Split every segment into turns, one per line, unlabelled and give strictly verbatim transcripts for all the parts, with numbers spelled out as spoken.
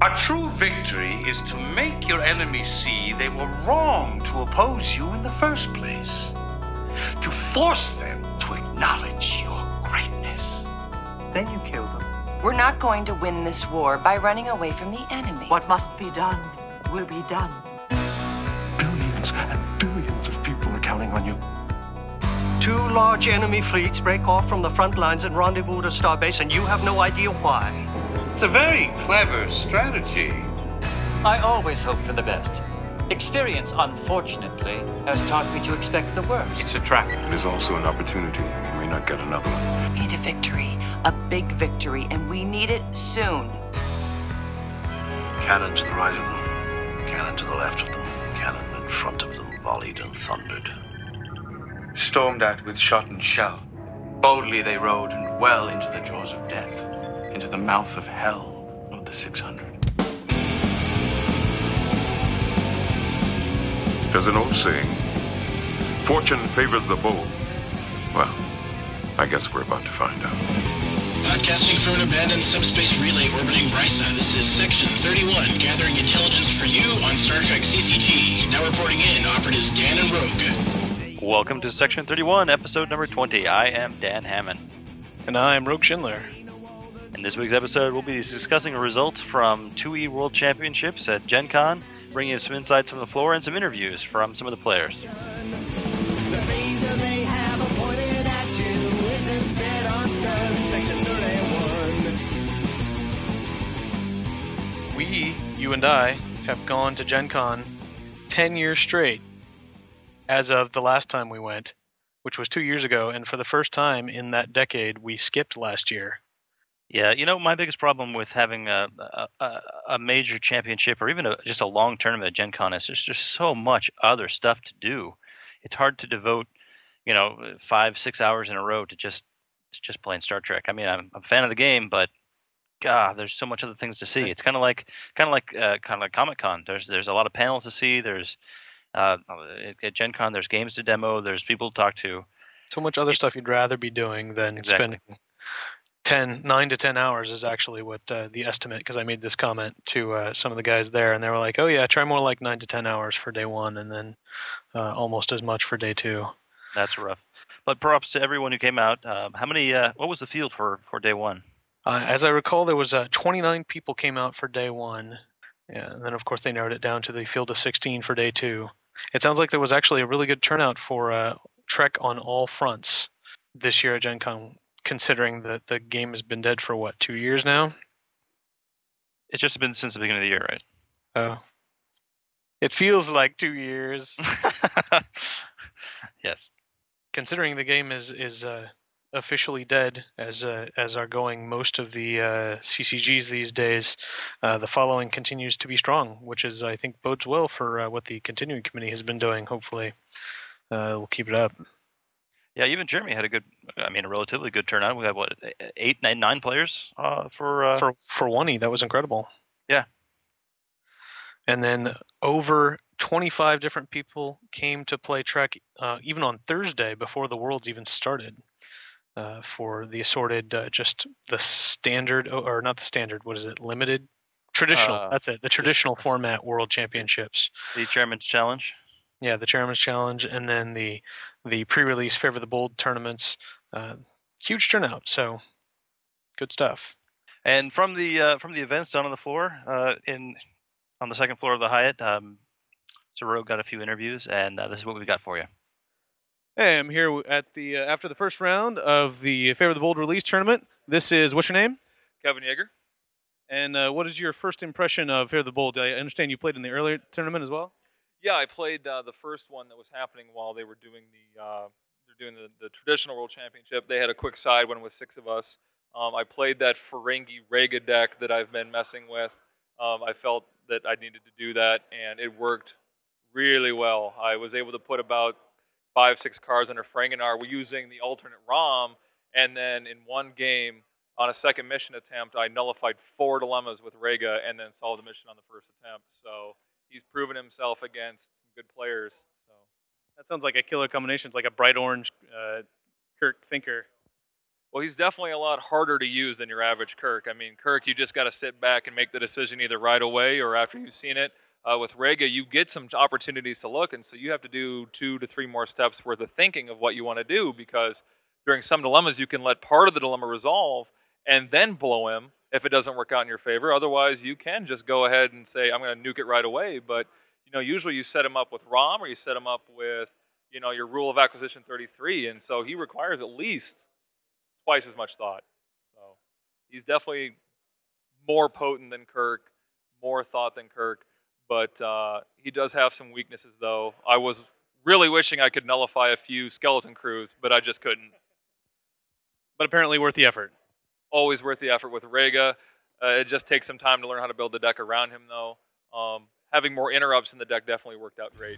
A true victory is to make your enemies see they were wrong to oppose you in the first place. To force them to acknowledge your greatness.
Then you kill them.
We're not going to win this war by running away from the enemy.
What must be done will be done.
Billions and billions of people are counting on you.
Two large enemy fleets break off from the front lines and rendezvous at Starbase, and you have no idea why.
It's a very clever strategy.
I always hope for the best. Experience, unfortunately, has taught me to expect the worst.
It's a trap.
It is also an opportunity. You may not get another one.
We need a victory, a big victory, and we need it soon.
Cannon to the right of them, cannon to the left of them, cannon in front of them volleyed and thundered.
Stormed at with shot and shell, boldly they rode and well into the jaws of death, into the mouth of hell of the six hundred.
There's an old saying, fortune favors the bold. Well, I guess we're about to find out.
Podcasting from an abandoned subspace relay orbiting Risa, this is Section thirty-one, gathering intelligence for you on Star Trek C C G. Now reporting in, operatives Dan and Rogue.
Welcome to Section thirty-one, episode number twenty. I am Dan Hammond.
And I am Rogue Schindler.
In this week's episode, we'll be discussing results from two E World Championships at Gen Con, bringing you some insights from the floor and some interviews from some of the players.
We, you and I, have gone to Gen Con ten years straight as of the last time we went, which was two years ago, and for the first time in that decade, we skipped last year.
Yeah, you know, my biggest problem with having a a, a major championship or even a, just a long tournament at Gen Con is there's just so much other stuff to do. It's hard to devote, you know, five, six hours in a row to just to just playing Star Trek. I mean, I'm, I'm a fan of the game, but God, there's so much other things to see. It's kind of like kind of like uh, kind of like Comic Con. There's there's a lot of panels to see. There's uh, at Gen Con, there's games to demo. There's people to talk to.
So much other stuff you'd rather be doing than
Exactly.
spending ten, nine to ten hours is actually what uh, the estimate, because I made this comment to uh, some of the guys there, and they were like, oh yeah, try more like nine to ten hours for day one, and then uh, almost as much for day two.
That's rough. But props to everyone who came out. Um, how many, uh, what was the field for, for day one?
Uh, as I recall, there was uh, twenty-nine people came out for day one, yeah, and then of course they narrowed it down to the field of sixteen for day two. It sounds like there was actually a really good turnout for uh, Trek on all fronts this year at Gen Con, considering that the game has been dead for, what, two years now?
It's just been since the beginning of the year, right?
Oh. It feels like two years.
Yes.
Considering the game is is uh, officially dead, as uh, as are going most of the uh, C C Gs these days, uh, the following continues to be strong, which is, I think, bodes well for uh, what the continuing committee has been doing. Hopefully, uh, we'll keep it up.
Yeah, even Jeremy had a good, I mean, a relatively good turnout. We had, what, eight, nine, nine players uh, for... Uh...
For for one E, that was incredible.
Yeah.
And then over twenty-five different people came to play Trek, uh, even on Thursday, before the Worlds even started, uh, for the assorted, uh, just the standard, or not the standard, what is it, limited? Traditional,
Uh,
that's it, the traditional format World Championships.
The Chairman's Challenge.
Yeah, the Chairman's Challenge, and then the the pre-release Favor the Bold tournaments. Uh, huge turnout, so good stuff.
And from the uh, from the events down on the floor, uh, in on the second floor of the Hyatt, um, so Rogue got a few interviews, and uh, this is what we got for you.
Hey, I'm here at the uh, after the first round of the Favor the Bold release tournament. This is, what's your name?
Kevin Yeager.
And uh, what is your first impression of Favor the Bold? I understand you played in the earlier tournament as well?
Yeah, I played uh, the first one that was happening while they were doing the uh, they're doing the, the traditional World Championship. They had a quick side one with six of us. Um, I played that Ferengi Rega deck that I've been messing with. Um, I felt that I needed to do that, and it worked really well. I was able to put about five, six cards under Ferenginar. We're using the alternate ROM, and then in one game, on a second mission attempt, I nullified four dilemmas with Rega and then solved the mission on the first attempt. So he's proven himself against some good players. So
that sounds like a killer combination. It's like a bright orange uh, Kirk Thinker.
Well, he's definitely a lot harder to use than your average Kirk. I mean, Kirk, you just got to sit back and make the decision either right away or after you've seen it. Uh, with Rega, you get some opportunities to look, and so you have to do two to three more steps worth of thinking of what you want to do, because during some dilemmas, you can let part of the dilemma resolve and then blow him if it doesn't work out in your favor. Otherwise, you can just go ahead and say, I'm going to nuke it right away. But, you know, usually you set him up with ROM or you set him up with, you know, your rule of acquisition thirty-three, and so he requires at least twice as much thought. So he's definitely more potent than Kirk, more thought than Kirk. But uh, he does have some weaknesses, though. I was really wishing I could nullify a few skeleton crews, but I just couldn't.
But apparently worth the effort.
Always worth the effort with Rega. Uh, it just takes some time to learn how to build the deck around him, though. Um, having more interrupts in the deck definitely worked out great.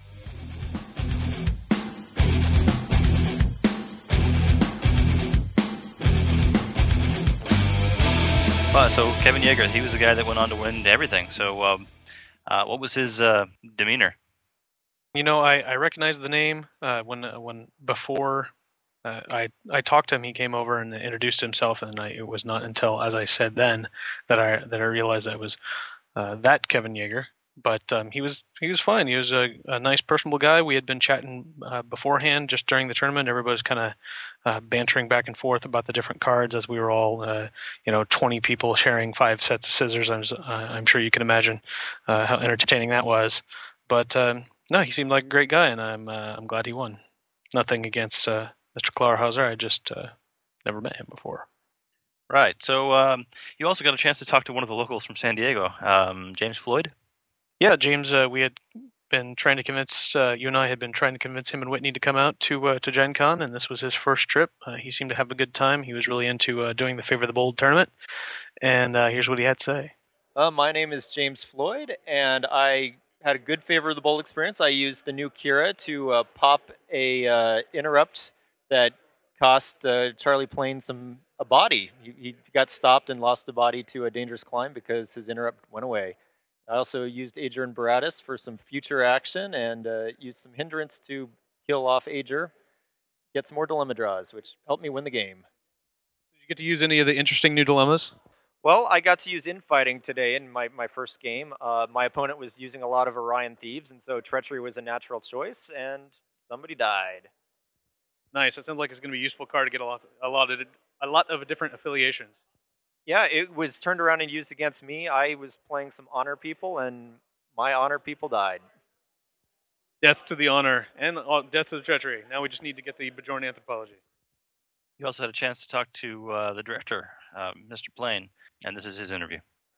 Well, so Kevin Yeager, he was the guy that went on to win everything. So um, uh, what was his uh, demeanor?
You know, I, I recognized the name uh, when uh, when before uh, I I talked to him. He came over and introduced himself, and I, it was not until, as I said then, that I that I realized that it was uh, that Kevin Yeager. But um, he was he was fine. He was a, a nice, personable guy. We had been chatting uh, beforehand, just during the tournament. Everybody was kind of uh, bantering back and forth about the different cards, as we were all, uh, you know, twenty people sharing five sets of scissors. I'm uh, I'm sure you can imagine uh, how entertaining that was. But um, no, he seemed like a great guy, and I'm uh, I'm glad he won. Nothing against uh, Mister Klarhauser. I just uh, never met him before.
Right. So um, you also got a chance to talk to one of the locals from San Diego, um, James Floyd.
Yeah, James. Uh, we had been trying to convince uh, you and I had been trying to convince him and Whitney to come out to uh, to Gen Con, and this was his first trip. Uh, he seemed to have a good time. He was really into uh, doing the Favor of the Bold tournament, and uh, here's what he had to say.
Uh, my name is James Floyd, and I had a good Favor of the Bold experience. I used the new Kira to uh, pop a uh, interrupt that cost uh, Charlie Plane some a body. He, he got stopped and lost the body to a dangerous climb because his interrupt went away. I also used Ager and Baratus for some future action, and uh, used some hindrance to kill off Ager, get some more dilemma draws, which helped me win the game.
Did you get to use any of the interesting new dilemmas?
Well, I got to use infighting today in my, my first game. Uh, my opponent was using a lot of Orion Thieves, and so treachery was a natural choice, and somebody died.
Nice. That sounds like it's going to be a useful card to get a lot, a lot of, a lot of different affiliations.
Yeah, it was turned around and used against me. I was playing some honor people, and my honor people died.
Death to the honor and uh, death to the treachery. Now we just need to get the Bajorn anthropology.
You also had a chance to talk to uh, the director, uh, Mister Plane, and this is his interview.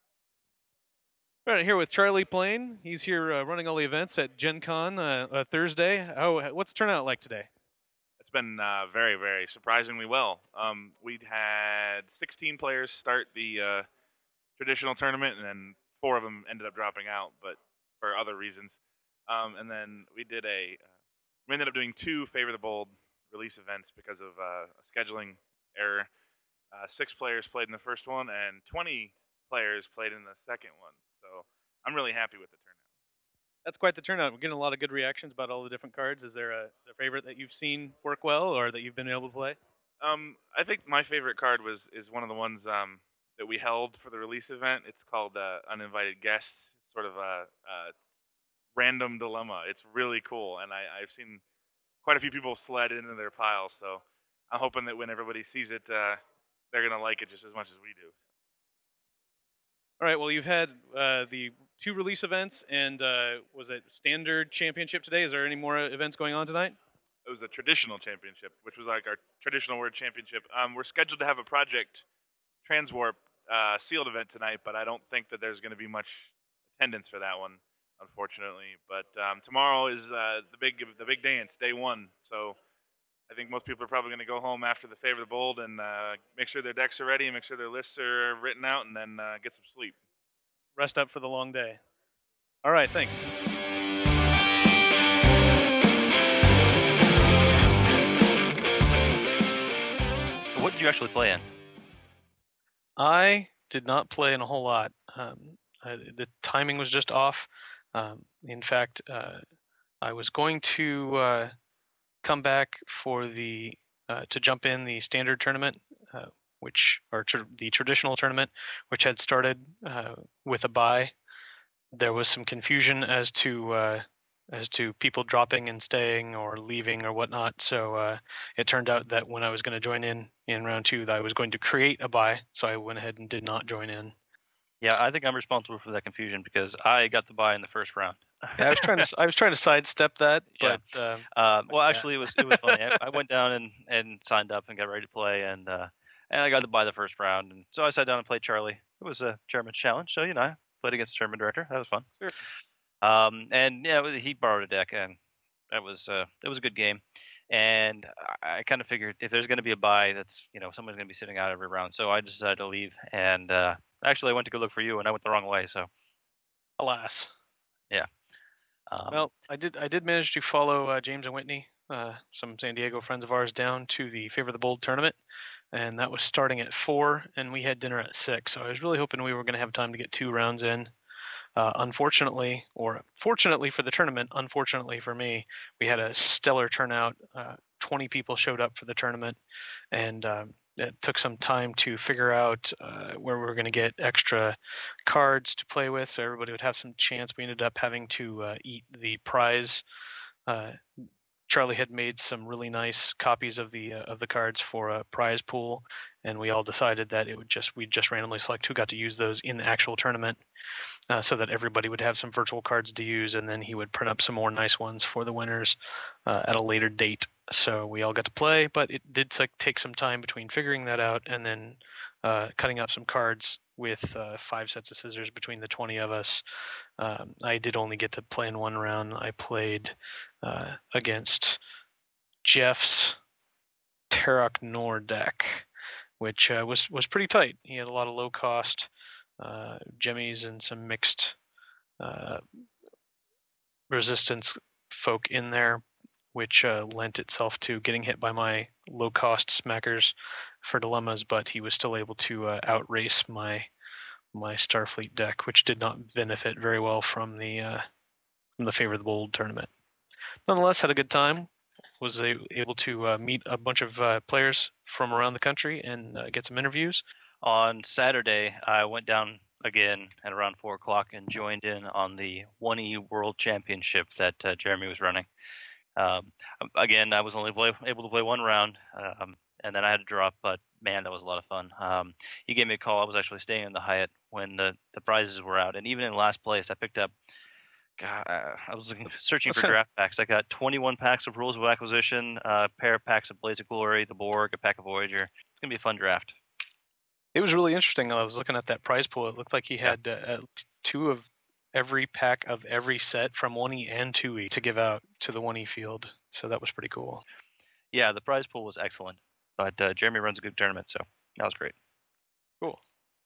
All right, here with Charlie Plane. He's here uh, running all the events at Gen Con uh, uh, Thursday. How, what's the turnout like today?
It's been uh, very, very surprisingly well. Um, we had sixteen players start the uh, traditional tournament, and then four of them ended up dropping out, but for other reasons. Um, and then we did a, uh, we ended up doing two Favor the Bold release events because of uh, a scheduling error. Uh, six players played in the first one, and twenty players played in the second one. So I'm really happy with the turnout.
That's quite the turnout. We're getting a lot of good reactions about all the different cards. Is there a, is there a favorite that you've seen work well, or that you've been able to play?
Um, I think my favorite card was is one of the ones um, that we held for the release event. It's called uh, Uninvited Guest. It's sort of a, a random dilemma. It's really cool, and I, I've seen quite a few people slide it into their piles. So I'm hoping that when everybody sees it, uh, they're gonna like it just as much as we do.
All right. Well, you've had uh, the two release events, and uh, was it Standard Championship today? Is there any more events going on tonight?
It was a traditional championship, which was like our traditional Word Championship. Um, we're scheduled to have a Project Transwarp uh, sealed event tonight, but I don't think that there's going to be much attendance for that one, unfortunately. But um, tomorrow is uh, the big the big dance, day one. So I think most people are probably going to go home after the Favor of the Bold and uh, make sure their decks are ready and make sure their lists are written out, and then uh, get some sleep.
Rest up for the long day. All right, thanks.
What did you actually play in?
I did not play in a whole lot. Um, I, the timing was just off. Um, in fact, uh, I was going to uh, come back for the uh, to jump in the standard tournament uh, which are tr- the traditional tournament, which had started uh, with a bye. There was some confusion as to uh, as to people dropping and staying or leaving or whatnot. So uh, it turned out that when I was going to join in in round two, that I was going to create a bye. So I went ahead and did not join in.
Yeah, I think I'm responsible for that confusion because I got the bye in the first round.
Yeah, I was trying to I was trying to sidestep that, but
yeah.
um,
uh, well,
yeah.
actually, it was it was funny. I, I went down and, and signed up and got ready to play, and uh, and I got the bye the first round, and so I sat down and played Charlie. It was a chairman's challenge, so you know, I played against the tournament director. That was fun.
Sure.
Um, and yeah, it was- he borrowed a deck, and that was uh, that was a good game. And I, I kind of figured if there's going to be a bye, that's you know someone's going to be sitting out every round. So I decided to leave, and uh, actually I went to go look for you, and I went the wrong way. So
Alas.
yeah. Um,
well, I did I did manage to follow uh, James and Whitney, uh, some San Diego friends of ours, down to the Favor the Bold tournament, and that was starting at four, and we had dinner at six. So I was really hoping we were going to have time to get two rounds in. Uh, unfortunately, or fortunately for the tournament, unfortunately for me, we had a stellar turnout. Uh, twenty people showed up for the tournament, and um, it took some time to figure out uh, where we were going to get extra cards to play with, so everybody would have some chance. We ended up having to uh, eat the prize. Uh, Charlie had made some really nice copies of the uh, of the cards for a prize pool, and we all decided that it would just we'd just randomly select who got to use those in the actual tournament, uh, so that everybody would have some virtual cards to use, and then he would print up some more nice ones for the winners uh, at a later date. So we all got to play, but it did take some time between figuring that out and then uh, cutting up some cards with uh, five sets of scissors between the twenty of us. Um, I did only get to play in one round. I played uh, against Jeff's Tarok Nor deck, which uh, was was pretty tight. He had a lot of low cost uh, jimmies and some mixed uh, resistance folk in there, which uh, lent itself to getting hit by my low cost smackers for dilemmas, but he was still able to uh, outrace my my Starfleet deck, which did not benefit very well from the uh, from the Favor of the Bold tournament. Nonetheless, had a good time. Was able to uh, meet a bunch of uh, players from around the country and uh, get some interviews.
On Saturday, I went down again at around four o'clock and joined in on the one E World Championship that uh, Jeremy was running. Um, again, I was only play, able to play one round, um, and then I had to drop, but man, that was a lot of fun. Um, he gave me a call. I was actually staying in the Hyatt when the, the prizes were out, and even in last place, I picked up, God, I was looking, searching for draft packs. I got twenty-one packs of Rules of Acquisition, a pair of packs of Blaze of Glory, the Borg, a pack of Voyager. It's going to be a fun draft.
It was really interesting. I was looking at that prize pool. It looked like he had uh, at least two of every pack of every set from one E and two E to give out to the one E field. So that was pretty cool.
Yeah, the prize pool was excellent. But uh, Jeremy runs a good tournament, so that was great.
Cool.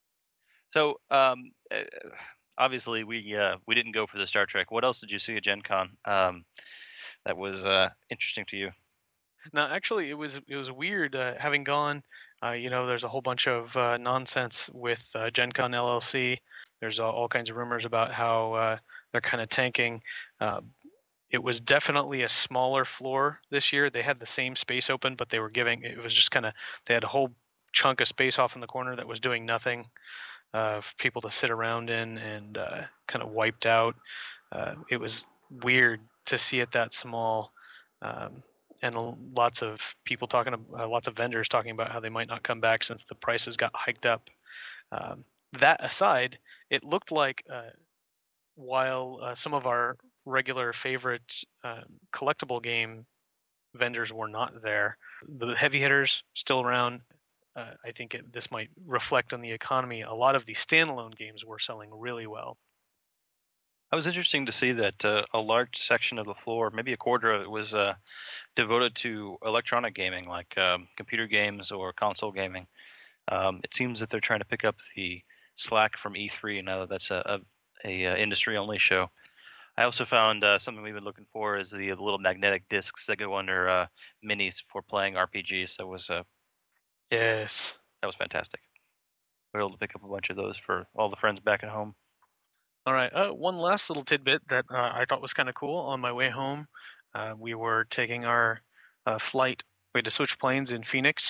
So um, obviously we uh, we didn't go for the Star Trek. What else did you see at Gen Con um, that was uh, interesting to you?
No, actually, it was it was weird uh, having gone. Uh, you know, there's a whole bunch of uh, nonsense with uh, Gen Con L L C. There's all, all kinds of rumors about how uh, they're kind of tanking. Uh, it was definitely a smaller floor this year. They had the same space open, but they were giving, it was just kind of, they had a whole chunk of space off in the corner that was doing nothing uh, for people to sit around in and uh, kind of wiped out. Uh, it was weird to see it that small. Um, and lots of people talking, uh, lots of vendors talking about how they might not come back since the prices got hiked up. Um, that aside, it looked like uh, while uh, some of our regular favorite uh, collectible game vendors were not there, the heavy hitters still around. Uh, I think it, this might reflect on the economy. A lot of the standalone games were selling really well.
It was interesting to see that uh, a large section of the floor, maybe a quarter of it, was uh, devoted to electronic gaming, like um, computer games or console gaming. Um, it seems that they're trying to pick up the slack from E three now that that's a, a, a industry-only show. I also found uh, something we've been looking for is the, the little magnetic discs that go under uh, minis for playing R P Gs. That was uh,
yes,
that was fantastic. We were able to pick up a bunch of those for all the friends back at home.
All right, uh, one last little tidbit that uh, I thought was kind of cool. On my way home, uh, we were taking our uh, flight way to switch planes in Phoenix,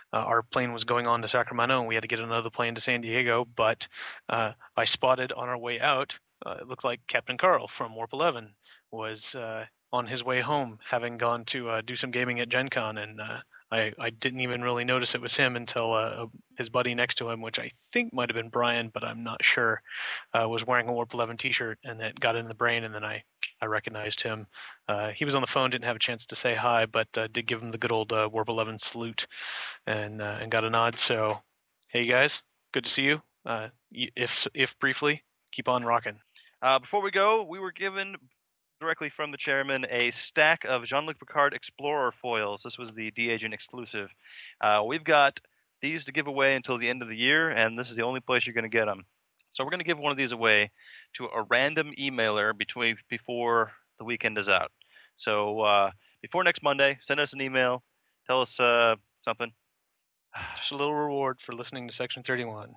uh, our plane was going on to Sacramento, and we had to get another plane to San Diego. But uh, I spotted on our way out, uh, it looked like Captain Carl from Warp eleven was uh, on his way home, having gone to uh, do some gaming at Gen Con, and uh, I, I didn't even really notice it was him until uh, his buddy next to him, which I think might have been Brian, but I'm not sure, uh, was wearing a Warp eleven t-shirt, and it got in the brain, and then I, I recognized him. Uh, he was on the phone, didn't have a chance to say hi, but uh, did give him the good old uh, Warp eleven salute, and uh, and got a nod. So, hey guys, good to see you. Uh, if if briefly, keep on rocking.
Uh, before we go, we were given directly from the chairman a stack of Jean-Luc Picard Explorer foils. This was the D-Agent exclusive. Uh, we've got these to give away until the end of the year, and this is the only place you're going to get them. So we're going to give one of these away to a random emailer between before the weekend is out. So uh, before next Monday, send us an email. Tell us uh, something.
Just a little reward for listening to Section thirty-one.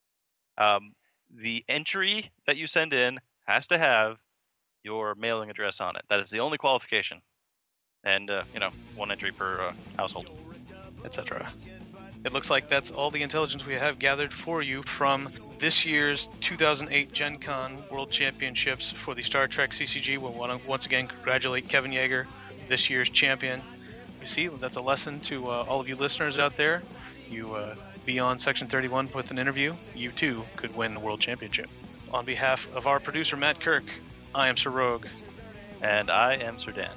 Um, the entry that you send in has to have your mailing address on it. That is the only qualification. And, uh, you know, one entry per uh, household.
et cetera. It looks like that's all the intelligence we have gathered for you from this year's two thousand eight Gen Con World Championships for the Star Trek C C G. We want to once again congratulate Kevin Yeager, this year's champion. You see, that's a lesson to uh, all of you listeners out there. You uh, be on Section thirty-one with an interview, you too could win the World Championship. On behalf of our producer, Matt Kirk, I am Sir Rogue.
And I am Sir Dan.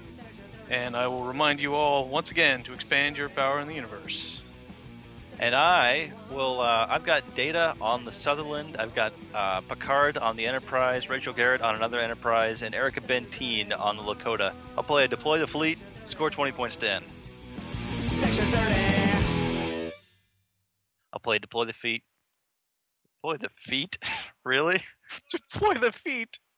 And I will remind you all once again to expand your power in the universe.
And I will, uh, I've got Data on the Sutherland, I've got uh, Picard on the Enterprise, Rachel Garrett on another Enterprise, and Erica Bentine on the Lakota. I'll play Deploy the Fleet, score twenty points to end.
Section thirty.
I'll play Deploy the Feet. Deploy the Feet? Really?
Deploy the Feet?